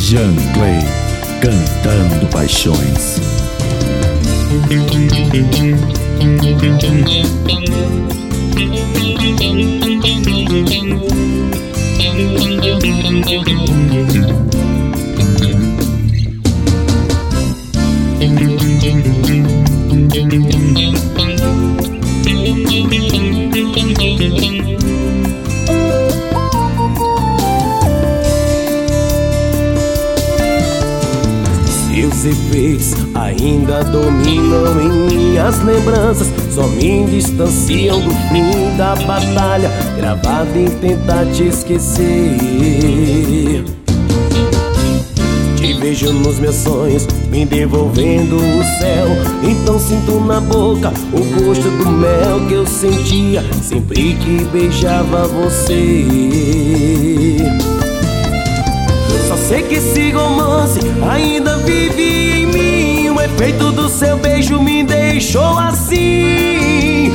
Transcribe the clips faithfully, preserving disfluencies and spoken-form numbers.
Jean Clay, cantando paixões. Seus efeitos ainda dominam em minhas lembranças, só me distanciam do fim da batalha, gravado em tentar te esquecer. Te vejo nos meus sonhos, me devolvendo o céu, então sinto na boca o gosto do mel que eu sentia sempre que beijava você. Só sei que esse romance ainda vive em mim, o efeito do seu beijo me deixou assim,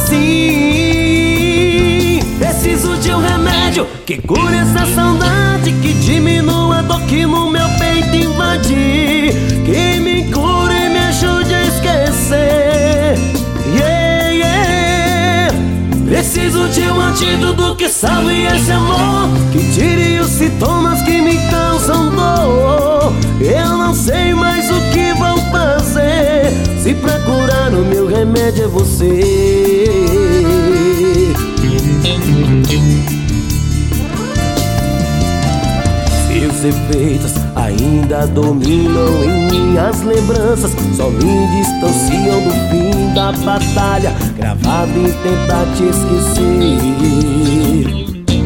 assim. Preciso de um remédio que cure essa saudade, que diminua a dor que no meu peito invade, que me cure e me ajude a esquecer. Yeah, yeah. Preciso de um antídoto que salve esse amor, que tire os sintomas que me causam dor. Eu não sei mais o que vou fazer, se pra curar o meu remédio é você. Seus efeitos ainda dominam em minhas lembranças, só me distanciam do fim da batalha, gravado em tentar te esquecer.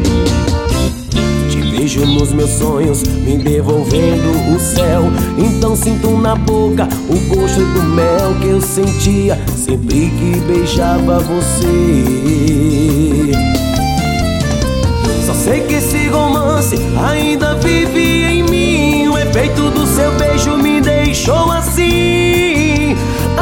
Te vejo nos meus sonhos, me devolvendo o céu, então sinto na boca o gosto do mel que eu sentia sempre que beijava você. Só sei que esse romance ainda vive em mim, o efeito do seu beijo me deixou assim,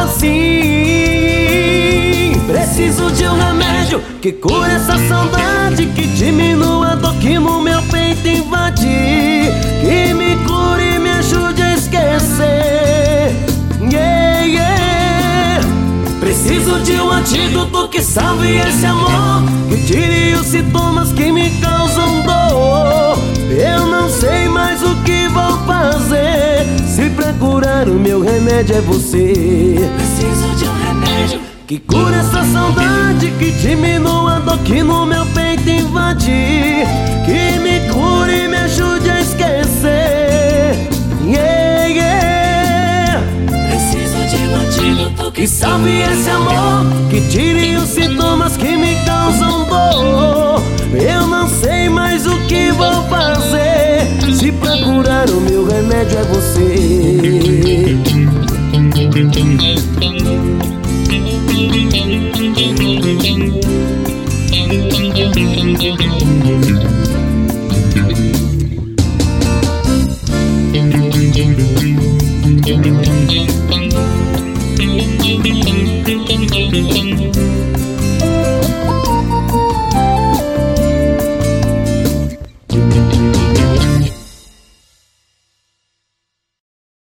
assim. Preciso de um remédio que cure essa saudade, que diminua a dor que no meu peito invade, que me cure e me ajude a esquecer. Yeah, yeah. Preciso de um antídoto que salve esse amor, que tire os sintomas que me causam dor. Eu não sei mais o que vou fazer, se pra curar o meu remédio é você. Preciso de um remédio que cure essa saudade, que diminua a dor que no meu peito invade, que me cure e me ajude a esquecer. Yeah, yeah. Preciso de um antídoto que salve esse amor, que tire os sintomas que me causam dor. Eu não sei mais o que vou fazer, se pra curar o meu remédio é você.